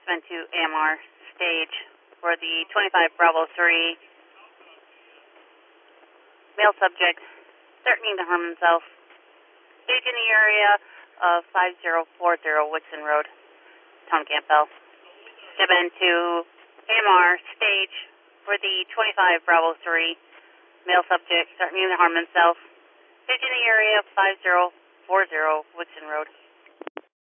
Step into AMR stage for the 25 Bravo 3 male subject threatening to harm himself. Stage in the area of 5040 Woodson Road, Tom Campbell. Step into AMR stage for the 25 Bravo 3 male subject threatening to harm himself. Stage in the area of 5040 Woodson Road.